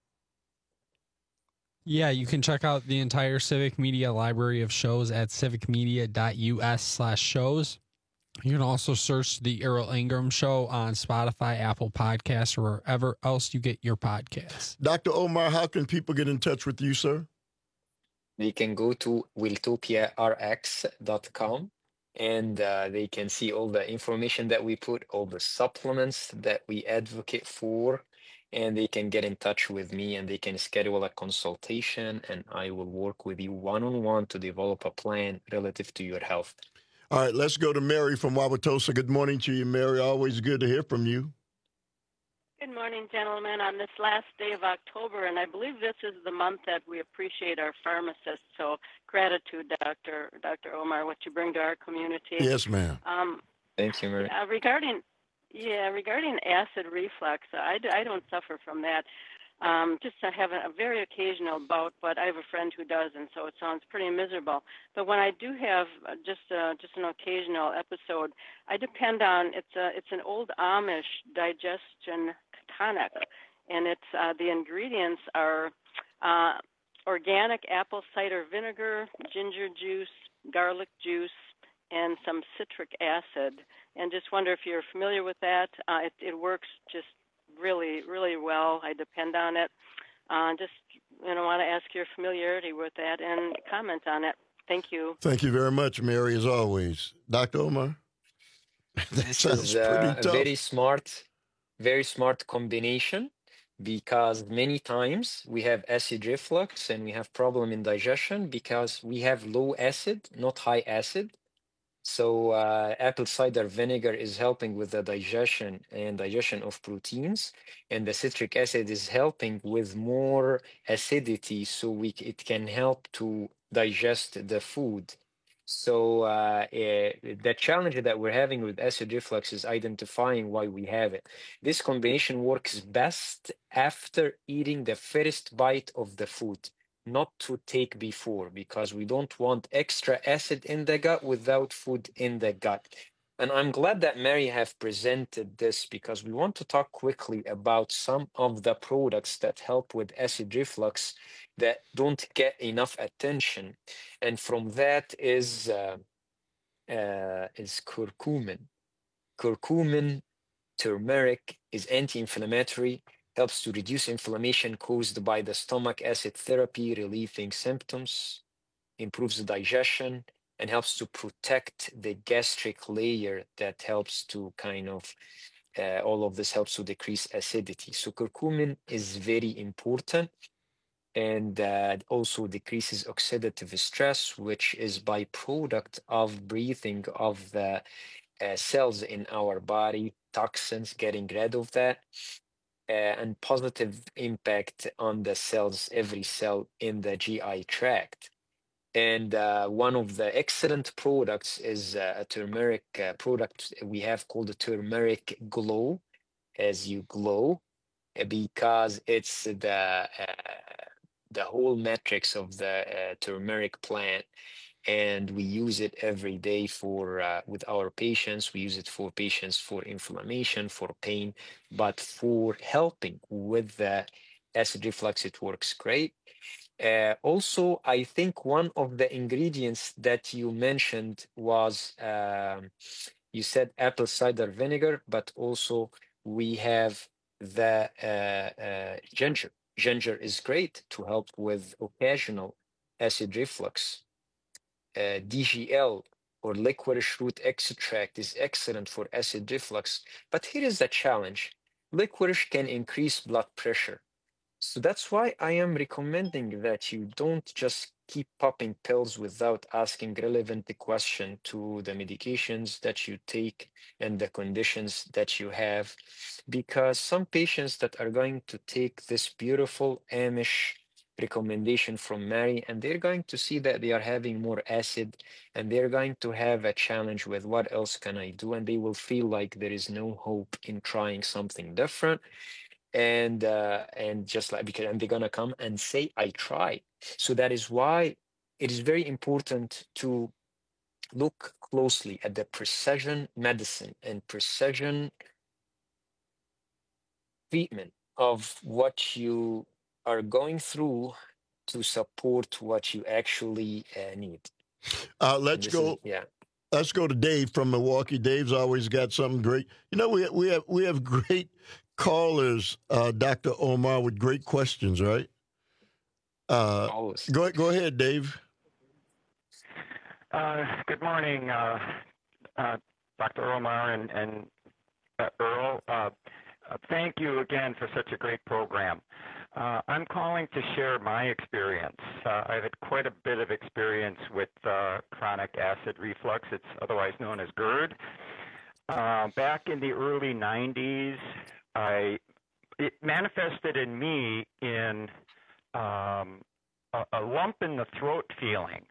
[SPEAKER 13] Yeah, you can check out the entire Civic Media library of shows at civicmedia.us slash shows. You can also search the Earl Ingram Show on Spotify, Apple Podcasts, or wherever else you get your podcasts.
[SPEAKER 12] Doctor Omar, how can people get in touch with you, sir?
[SPEAKER 14] They can go to wiltopia r x dot com and uh, they can see all the information that we put, all the supplements that we advocate for, and they can get in touch with me and they can schedule a consultation, and I will work with you one-on-one to develop a plan relative to your health.
[SPEAKER 12] All right, let's go to Mary from Wauwatosa. Good morning to you, Mary. Always good to hear from you.
[SPEAKER 2] Good morning, gentlemen, on this last day of October, and I believe this is the month that we appreciate our pharmacists. So gratitude, Doctor Doctor Omar, what you bring to our community.
[SPEAKER 12] Yes, ma'am.
[SPEAKER 2] Um,
[SPEAKER 14] Thank you, Mary.
[SPEAKER 2] uh, regarding, yeah, regarding acid reflux, I, d- I don't suffer from that. Um, just I have a, a very occasional bout, but I have a friend who does, and so it sounds pretty miserable. But when I do have uh, just uh, just an occasional episode, I depend on it's a it's an old Amish digestion tonic, and it's uh, the ingredients are uh, organic apple cider vinegar, ginger juice, garlic juice, and some citric acid. And just wonder if you're familiar with that. Uh, it, it works just really, really well. I depend on it. Uh, just, you know, want to ask your familiarity with that and comment on it. Thank you.
[SPEAKER 12] Thank you very much, Mary, as always. Doctor Omar? That
[SPEAKER 14] This
[SPEAKER 12] sounds
[SPEAKER 14] is uh,
[SPEAKER 12] pretty
[SPEAKER 14] a
[SPEAKER 12] tough.
[SPEAKER 14] very smart, very smart combination, because many times we have acid reflux and we have problem in digestion because we have low acid, not high acid. So uh, apple cider vinegar is helping with the digestion and digestion of proteins, and the citric acid is helping with more acidity, so we c- it can help to digest the food. So uh, eh, the challenge that we're having with acid reflux is identifying why we have it. This combination works best after eating the first bite of the food, not to take before, because we don't want extra acid in the gut without food in the gut. And I'm glad that Mary have presented this, because we want to talk quickly about some of the products that help with acid reflux that don't get enough attention. And from that is uh, uh, is curcumin. Curcumin, turmeric, is anti-inflammatory, helps to reduce inflammation caused by the stomach acid therapy, relieving symptoms, improves the digestion, and helps to protect the gastric layer that helps to kind of, uh, all of this helps to decrease acidity. So curcumin is very important, and uh, also decreases oxidative stress, which is byproduct of breathing of the uh, cells in our body, toxins, getting rid of that. Uh, and positive impact on the cells, every cell in the G I tract. And uh, one of the excellent products is uh, a turmeric uh, product we have called the Turmeric Glow, as you glow, uh, because it's the uh, the whole matrix of the uh, turmeric plant, and we use it every day for uh, with our patients. We use it for patients for inflammation, for pain, but for helping with the acid reflux, it works great. Uh, also, I think one of the ingredients that you mentioned was, um, you said apple cider vinegar, but also we have the uh, uh, ginger. Ginger is great to help with occasional acid reflux. Uh, D G L, or licorice root extract, is excellent for acid reflux. But here is the challenge. Licorice can increase blood pressure. So that's why I am recommending that you don't just keep popping pills without asking relevant question to the medications that you take and the conditions that you have, because some patients that are going to take this beautiful Amish recommendation from Mary, and they're going to see that they are having more acid, and they're going to have a challenge with what else can I do, and they will feel like there is no hope in trying something different. and uh, and just like because and they're gonna come and say I tried. So that is why it is very important to look closely at the precision medicine and precision treatment of what you are going through to support what you actually uh, need.
[SPEAKER 12] Uh, let's
[SPEAKER 14] This
[SPEAKER 12] go.
[SPEAKER 14] is- yeah.
[SPEAKER 12] Let's go to Dave from Milwaukee. Dave's always got something great. You know, we we have we have great callers, uh, Doctor Omar, with great questions, right? Uh,
[SPEAKER 14] Always.
[SPEAKER 12] Go go ahead, Dave.
[SPEAKER 6] Uh, good morning, uh, uh, Doctor Omar and, and uh, Earl. Uh, uh, thank you again for such a great program. Uh, I'm calling to share my experience. Uh, I've had quite a bit of experience with uh, chronic acid reflux. It's otherwise known as GERD. Uh, back in the early nineties, I it manifested in me in um, a, a lump in the throat feeling.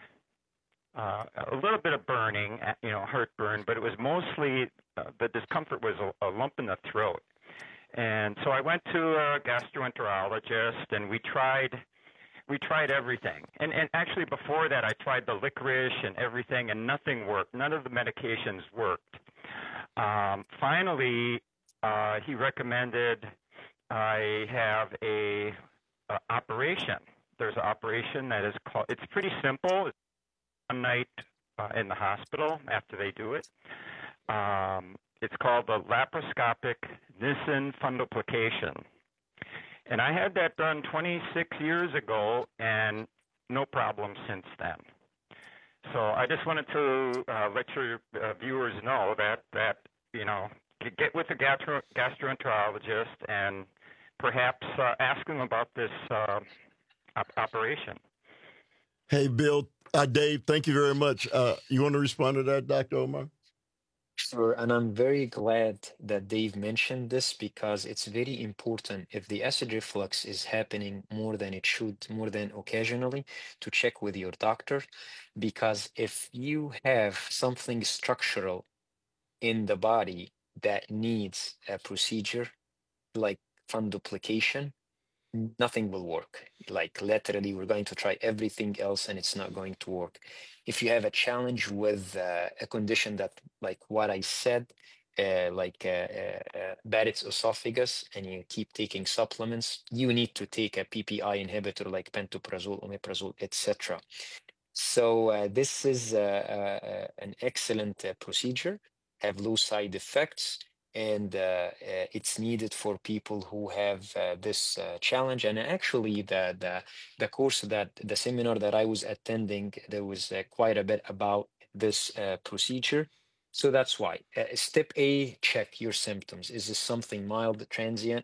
[SPEAKER 6] Uh, a little bit of burning, you know, heartburn, but it was mostly uh, the discomfort was a, a lump in the throat. And so I went to a gastroenterologist, and we tried, we tried everything. And and actually before that, I tried the licorice and everything, and nothing worked. None of the medications worked. Um, finally, uh, he recommended I have a, a operation. There's an operation that is called. It's pretty simple. It's one night uh, in the hospital after they do it. Um, it's called the laparoscopic Nissen fundoplication. And I had that done twenty-six years ago, and no problem since then. So I just wanted to uh, let your uh, viewers know that, that you know, get with a gastro- gastroenterologist and perhaps uh, ask them about this uh, op- operation.
[SPEAKER 12] Hey, Bill, uh, Dave, thank you very much. Uh, you want to respond to that, Doctor Omar?
[SPEAKER 14] Sure, and I'm very glad that Dave mentioned this because it's very important if the acid reflux is happening more than it should, more than occasionally, to check with your doctor. Because if you have something structural in the body that needs a procedure like fundoplication, nothing will work. Like literally, we're going to try everything else and it's not going to work. If you have a challenge with uh, a condition that, like what I said, uh, like uh, uh, uh, Barrett's esophagus, and you keep taking supplements, you need to take a P P I inhibitor like pantoprazole, omeprazole, et cetera. So uh, this is uh, uh, an excellent uh, procedure, have low side effects, and uh, uh, it's needed for people who have uh, this uh, challenge. And actually, the, the the course that the seminar that I was attending, there was uh, quite a bit about this uh, procedure. So that's why. Uh, step A, check your symptoms. Is this something mild, transient?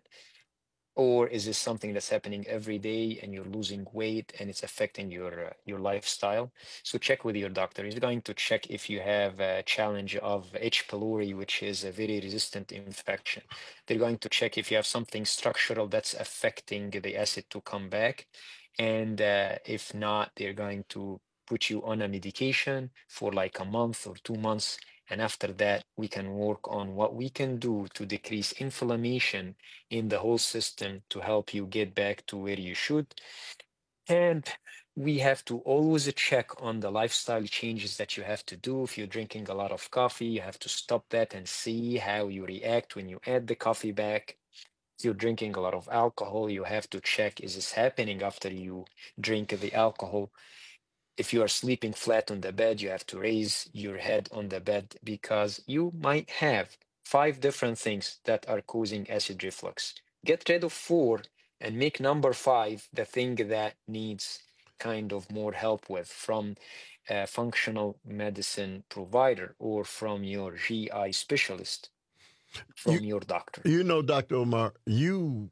[SPEAKER 14] Or is this something that's happening every day and you're losing weight and it's affecting your uh, your lifestyle? So check with your doctor. He's going to check if you have a challenge of H. pylori, which is a very resistant infection. They're going to check if you have something structural that's affecting the acid to come back. And uh, if not, they're going to put you on a medication for like a month or two months. And after that, we can work on what we can do to decrease inflammation in the whole system to help you get back to where you should. And we have to always check on the lifestyle changes that you have to do. If you're drinking a lot of coffee, you have to stop that and see how you react when you add the coffee back. If you're drinking a lot of alcohol, you have to check, is this happening after you drink the alcohol? If you are sleeping flat on the bed, you have to raise your head on the bed because you might have five different things that are causing acid reflux. Get rid of four and make number five the thing that needs kind of more help with from a functional medicine provider or from your G I specialist, from your doctor.
[SPEAKER 12] You know, Doctor Omar, you,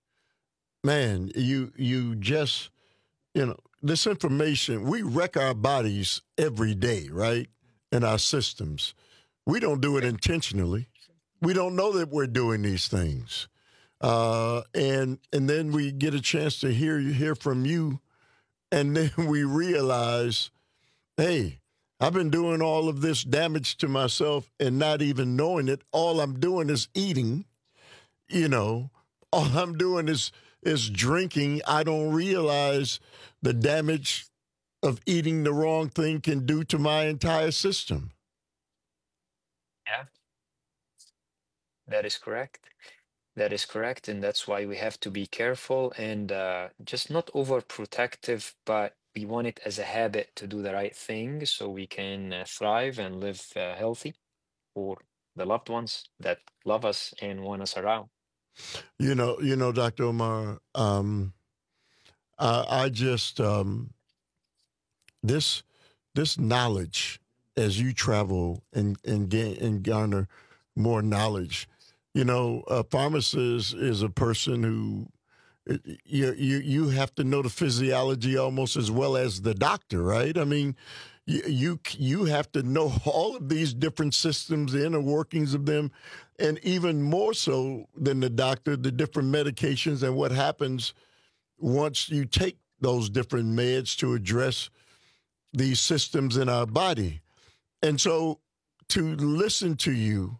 [SPEAKER 12] man, you you just, you know, this information, we wreck our bodies every day, right? In our systems. We don't do it intentionally. We don't know that we're doing these things. Uh, and and then we get a chance to hear hear from you, and then we realize, hey, I've been doing all of this damage to myself and not even knowing it. All I'm doing is eating, you know, all I'm doing is is drinking. I don't realize the damage of eating the wrong thing can do to my entire system.
[SPEAKER 14] Yeah, that is correct. That is correct, and that's why we have to be careful and uh, just not overprotective, but we want it as a habit to do the right thing so we can uh, thrive and live uh, healthy for the loved ones that love us and want us around.
[SPEAKER 12] You know, you know, Doctor Omar, um, I, I just um, this this knowledge as you travel and and gain and garner more knowledge. You know, a pharmacist is a person who you you you have to know the physiology almost as well as the doctor, right? I mean, you you, you have to know all of these different systems, the inner workings of them, and even more so than the doctor, the different medications and what happens once you take those different meds to address these systems in our body. And so to listen to you,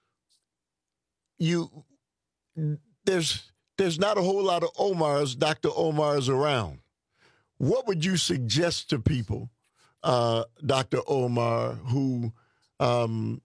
[SPEAKER 12] you there's there's not a whole lot of Omars, Doctor Omars around. What would you suggest to people, uh, Doctor Omar, who um,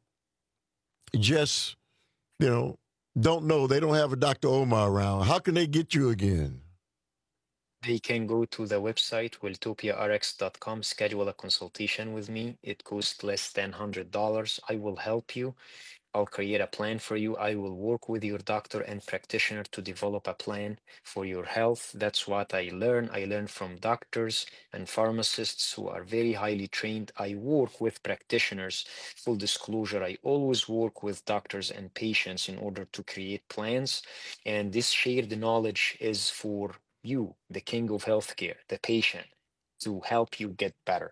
[SPEAKER 12] just, you know, don't know, they don't have a Doctor Omar around? How can they get you again?
[SPEAKER 14] They can go to the website, welltopia r x dot com, schedule a consultation with me. It costs less than one hundred dollars. I will help you. I'll create a plan for you. I will work with your doctor and practitioner to develop a plan for your health. That's what I learn. I learn from doctors and pharmacists who are very highly trained. I work with practitioners. Full disclosure, I always work with doctors and patients in order to create plans. And this shared knowledge is for you, the king of healthcare, the patient, to help you get better.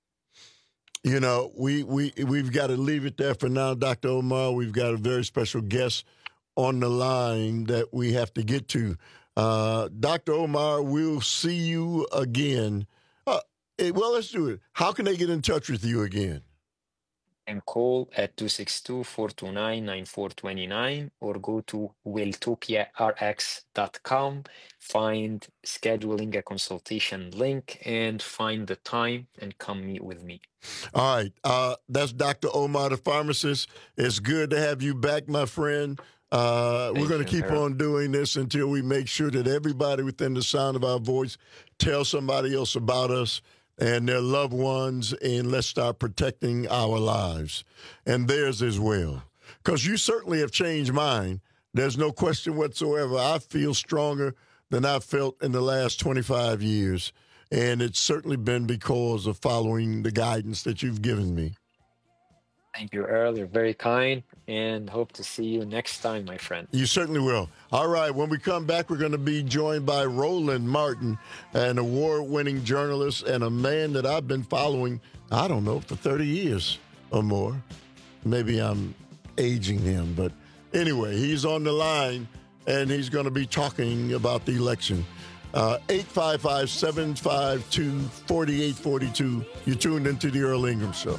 [SPEAKER 12] You know, we, we, we've got to leave it there for now, Doctor Omar. We've got a very special guest on the line that we have to get to. Uh, Doctor Omar, we'll see you again. Uh, hey, well, let's do it. How can they get in touch with you again?
[SPEAKER 14] And call at two six two, four two nine, nine four two nine or go to welltopia r x dot com, find scheduling a consultation link, and find the time and come meet with me.
[SPEAKER 12] All right. Uh, that's Doctor Omar, the pharmacist. It's good to have you back, my friend. Uh, we're going to keep on doing this until we make sure that everybody within the sound of our voice tells somebody else about us and their loved ones, and let's start protecting our lives and theirs as well. Because you certainly have changed mine. There's no question whatsoever. I feel stronger than I've felt in the last twenty-five years, and it's certainly been because of following the guidance that you've given me.
[SPEAKER 14] Thank you, Earl. You're very kind, and hope to see you next time, my friend.
[SPEAKER 12] You certainly will. All right, when we come back, we're going to be joined by Roland Martin, an award-winning journalist and a man that I've been following, I don't know, for thirty years or more. Maybe I'm aging him, but anyway, he's on the line, and he's going to be talking about the election. Uh, eight five five, seven five two, four eight four two. You're tuned into the Earl Ingram Show.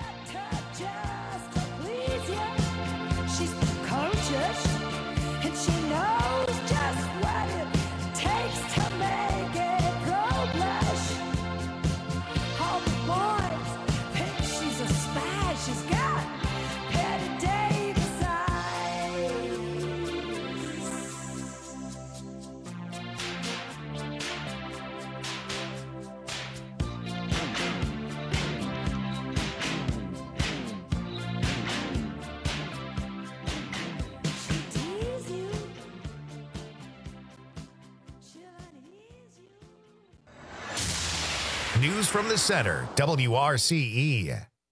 [SPEAKER 4] News from the center, W R C E.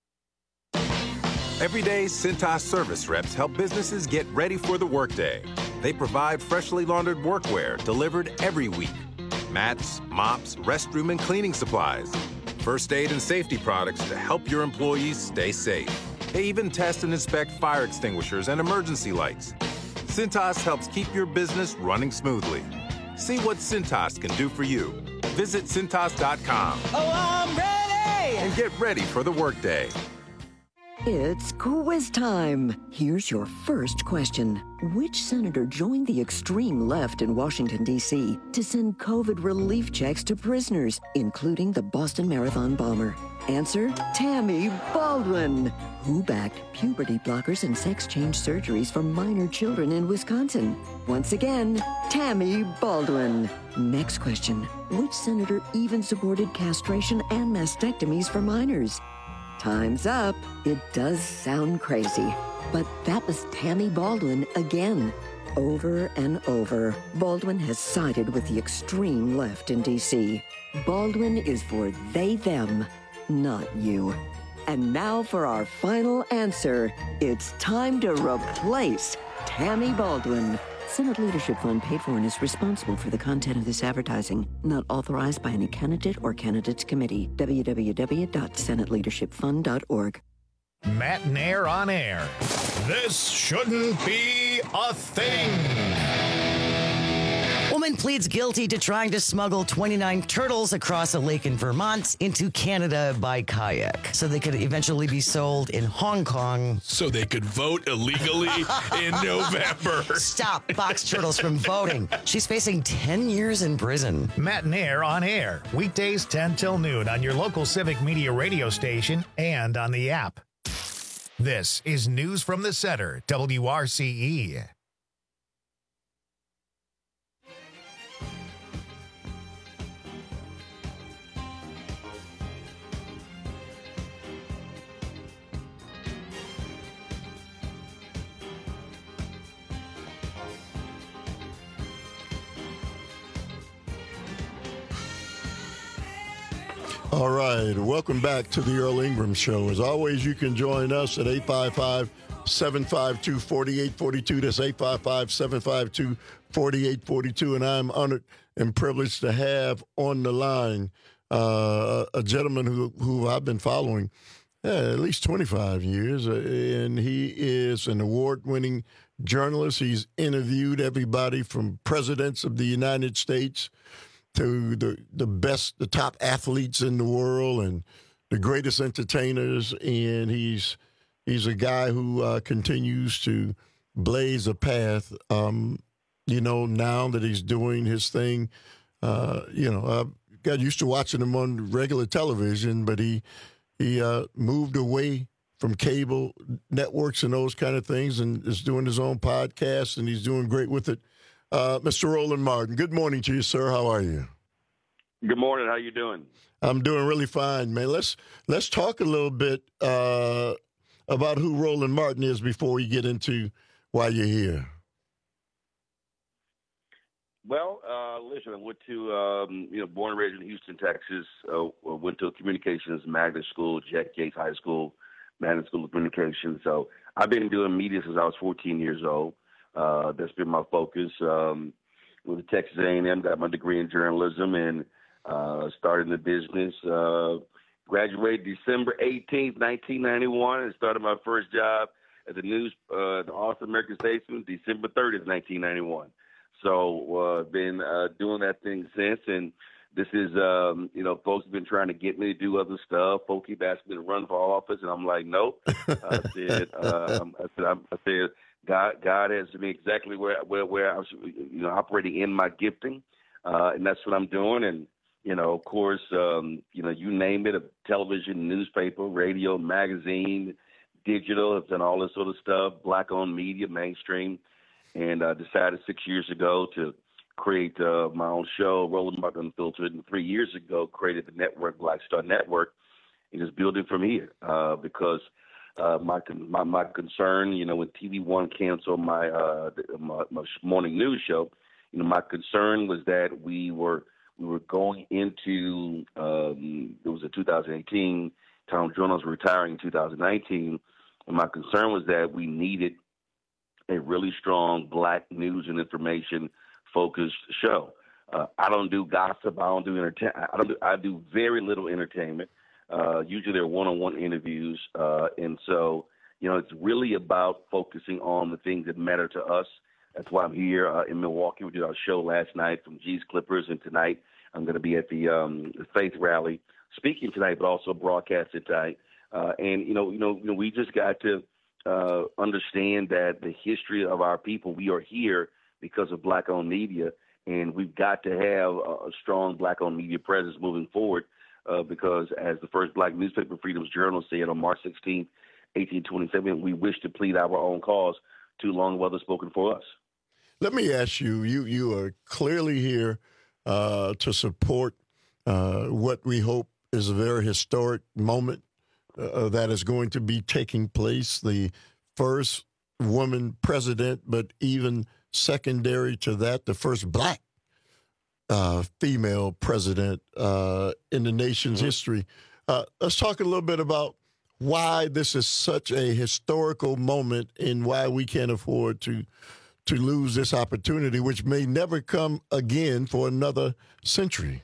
[SPEAKER 8] Every day, Cintas service reps help businesses get ready for the workday. They provide freshly laundered workwear delivered every week. Mats, mops, restroom and cleaning supplies. First aid and safety products to help your employees stay safe. They even test and inspect fire extinguishers and emergency lights. Cintas helps keep your business running smoothly. See what Cintas can do for you. Visit Cintas dot com.
[SPEAKER 23] Oh, I'm ready!
[SPEAKER 8] And get ready for the workday.
[SPEAKER 10] It's quiz time. Here's your first question. Which senator joined the extreme left in Washington, D C to send COVID relief checks to prisoners, including the Boston Marathon bomber? Answer, Tammy Baldwin. Who backed puberty blockers and sex change surgeries for minor children in Wisconsin? Once again, Tammy Baldwin. Next question. Which senator even supported castration and mastectomies for minors? Time's up. It does sound crazy, but that was Tammy Baldwin again. Over and over, Baldwin has sided with the extreme left in D C. Baldwin is for they, them, not you. And now for our final answer. It's time to replace Tammy Baldwin. Senate Leadership Fund paid for and is responsible for the content of this advertising. Not authorized by any candidate or candidates committee. w w w dot senate leadership fund dot org.
[SPEAKER 4] Matt Nair on air. This shouldn't be a thing.
[SPEAKER 15] Woman pleads guilty to trying to smuggle twenty-nine turtles across a lake in Vermont into Canada by kayak so they could eventually be sold in Hong Kong.
[SPEAKER 21] So they could vote illegally in November.
[SPEAKER 15] Stop box turtles from voting. She's facing ten years in prison.
[SPEAKER 4] Matt Nair on air. Weekdays ten till noon on your local Civic Media radio station and on the app. This is News from the Center, W R C E.
[SPEAKER 12] All right, welcome back to the Earl Ingram Show. As always, you can join us at eight five five, seven five two, four eight four two. That's eight five five, seven five two, four eight four two. And I'm honored and privileged to have on the line uh, a gentleman who, who I've been following uh, at least twenty-five years, uh, and he is an award-winning journalist. He's interviewed everybody from presidents of the United States to the, the best, the top athletes in the world and the greatest entertainers. And he's he's a guy who uh, continues to blaze a path, um, you know, now that he's doing his thing. Uh, you know, I got used to watching him on regular television, but he, he uh, moved away from cable networks and those kind of things and is doing his own podcast, and he's doing great with it. Uh, Mister Roland Martin, good morning to you, sir. How are you?
[SPEAKER 22] Good morning. How you doing?
[SPEAKER 12] I'm doing really fine, man. Let's let's talk a little bit uh, about who Roland Martin is before we get into why you're here.
[SPEAKER 22] Well, uh, listen, I went to, um, you know, born and raised in Houston, Texas. Uh, went to a communications magnet school, Jack Yates High School, magnet school of communications. So I've been doing media since I was fourteen years old. Uh, that's been my focus. Um, with Texas A and M, got my degree in journalism and uh, started in the business. Uh, graduated December eighteenth, nineteen ninety-one, and started my first job at the news, uh, the Austin American Statesman, December thirtieth, nineteen ninety-one. So uh, been uh, doing that thing since. And this is, um, you know, folks have been trying to get me to do other stuff. Folks keep asking me to run for office, and I'm like, nope. I said, uh, I said, I said. God, God has me exactly where, where, where I was, you know, operating in my gifting, uh, and that's what I'm doing. And you know, of course, um, you know, you name it: a television, newspaper, radio, magazine, digital. I've done all this sort of stuff. Black-owned media, mainstream, and I uh, decided six years ago to create uh, my own show, Roland Martin Unfiltered. And three years ago, created the network, Black Star Network, and just building from here uh, because. Uh, my, my my concern, you know, when T V One canceled my, uh, my my morning news show, you know, my concern was that we were we were going into um, it was a two thousand eighteen. Tom Jones was retiring in two thousand nineteen, and my concern was that we needed a really strong Black news and information focused show. Uh, I don't do gossip. I don't do entertain. I don't do. I do very little entertainment. Uh, usually they're one-on-one interviews, uh, and so, you know, it's really about focusing on the things that matter to us. That's why I'm here uh, in Milwaukee. We did our show last night from G's Clippers, and tonight I'm going to be at the, um, the Faith Rally speaking tonight, but also broadcasting tonight Uh, and you know, you know, you know, we just got to uh, understand that the history of our people. We are here because of Black-owned media, and we've got to have a, a strong Black-owned media presence moving forward. Uh, because, as the first Black newspaper, Freedom's Journal, said on March sixteenth, eighteen twenty-seven, we wish to plead our own cause. Too long have others spoken for us.
[SPEAKER 12] Let me ask you, you you are clearly here uh, to support uh, what we hope is a very historic moment uh, that is going to be taking place, the first woman president, but even secondary to that, the first Black uh, female president uh, in the nation's mm-hmm. history. Uh, let's talk a little bit about why this is such a historical moment and why we can't afford to to lose this opportunity, which may never come again for another century.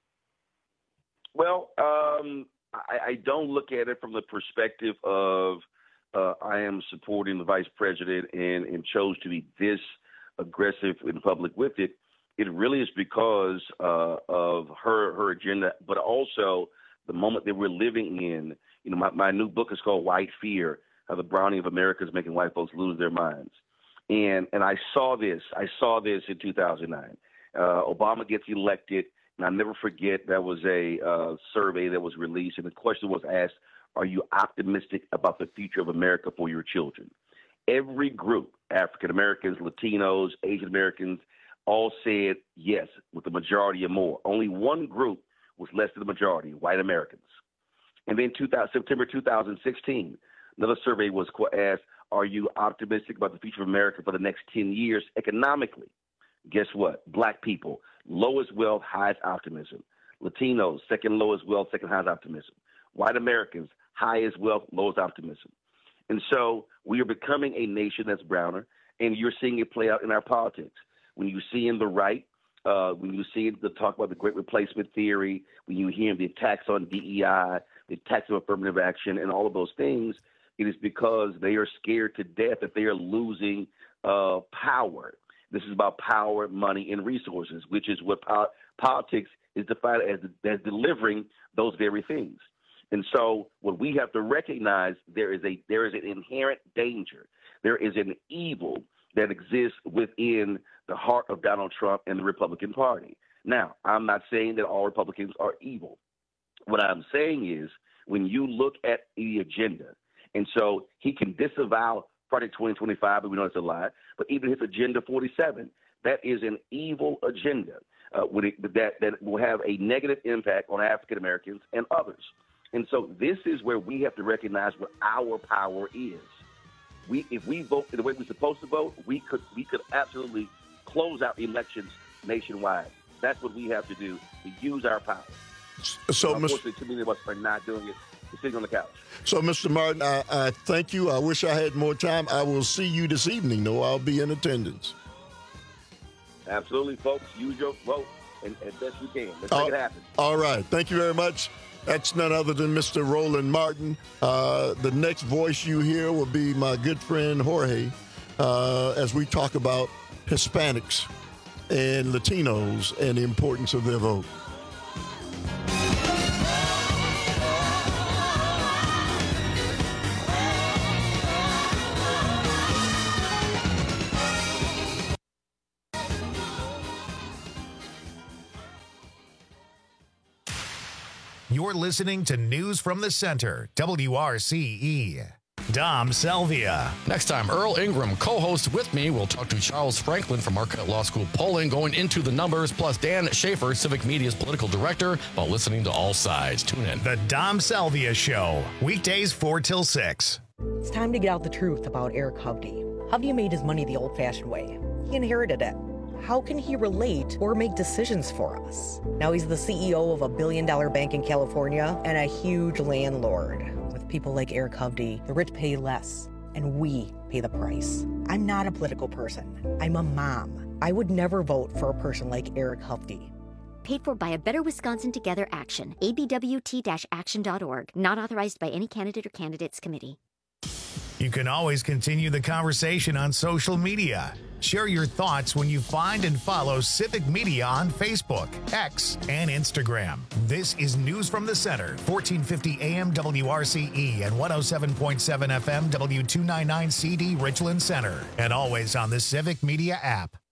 [SPEAKER 22] Well, um, I, I don't look at it from the perspective of uh, I am supporting the vice president and, and chose to be this aggressive in public with it. It really is because uh, of her her agenda, but also the moment that we're living in. You know, my, my new book is called White Fear, How the Browning of America is Making White Folks Lose Their Minds. And and I saw this. I saw this in two thousand nine. Uh, Obama gets elected, and I'll never forget that was a uh, survey that was released, and the question was asked, are you optimistic about the future of America for your children? Every group, African Americans, Latinos, Asian Americans, all said yes, with the majority or more. Only one group was less than the majority, white Americans. And then two thousand, September two thousand sixteen, another survey was asked, are you optimistic about the future of America for the next ten years economically? Guess what? Black people, lowest wealth, highest optimism. Latinos, second lowest wealth, second highest optimism. White Americans, highest wealth, lowest optimism. And so we are becoming a nation that's browner, and you're seeing it play out in our politics. When you see in the right, uh, when you see the talk about the Great Replacement Theory, when you hear the attacks on D E I, the attacks on affirmative action, and all of those things, it is because they are scared to death that they are losing uh, power. This is about power, money, and resources, which is what po- politics is defined as, as delivering those very things. And so what we have to recognize, there is a there is an inherent danger. There is an evil that exists within the heart of Donald Trump and the Republican Party. Now, I'm not saying that all Republicans are evil. What I'm saying is when you look at the agenda, and so he can disavow Project twenty twenty-five, but we know it's a lie, but even his Agenda forty-seven, that is an evil agenda uh, with it, that, that will have a negative impact on African Americans and others. And so this is where we have to recognize what our power is. We, if we vote the way we're supposed to vote, we could we could absolutely close out elections nationwide. That's what we have to do, to use our power.
[SPEAKER 12] So,
[SPEAKER 22] unfortunately, too many of us are not doing it. We're sitting on the couch.
[SPEAKER 12] So, Mister Martin, I, I thank you. I wish I had more time. I will see you this evening, though. I'll be in attendance.
[SPEAKER 22] Absolutely, folks. Use your vote and, as best you can. Let's
[SPEAKER 12] all,
[SPEAKER 22] make it happen.
[SPEAKER 12] All right. Thank you very much. That's none other than Mister Roland Martin. Uh, the next voice you hear will be my good friend Jorge uh, as we talk about Hispanics and Latinos and the importance of their vote.
[SPEAKER 4] You're listening to News from the Center, W R C E. Dom Selvia.
[SPEAKER 1] Next time, Earl Ingram, co-host with me, will talk to Charles Franklin from Marquette Law School Polling, going into the numbers, plus Dan Schaefer, Civic Media's political director, while listening to all sides. Tune in.
[SPEAKER 4] The Dom Selvia Show, weekdays four till six.
[SPEAKER 3] It's time to get out the truth about Eric Hovde. Hovde made his money the old-fashioned way. He inherited it. How can he relate or make decisions for us? Now he's the C E O of a billion-dollar bank in California and a huge landlord. With people like Eric Hovde, the rich pay less, and we pay the price. I'm not a political person. I'm a mom. I would never vote for a person like Eric Hovde.
[SPEAKER 5] Paid for by a Better Wisconsin Together Action, A B W T action dot org. Not authorized by any candidate or candidates committee.
[SPEAKER 4] You can always continue the conversation on social media. Share your thoughts when you find and follow Civic Media on Facebook, X, and Instagram. This is News from the Center, fourteen fifty A M W R C E and one oh seven point seven F M W two ninety-nine C D Richland Center, and always on the Civic Media app.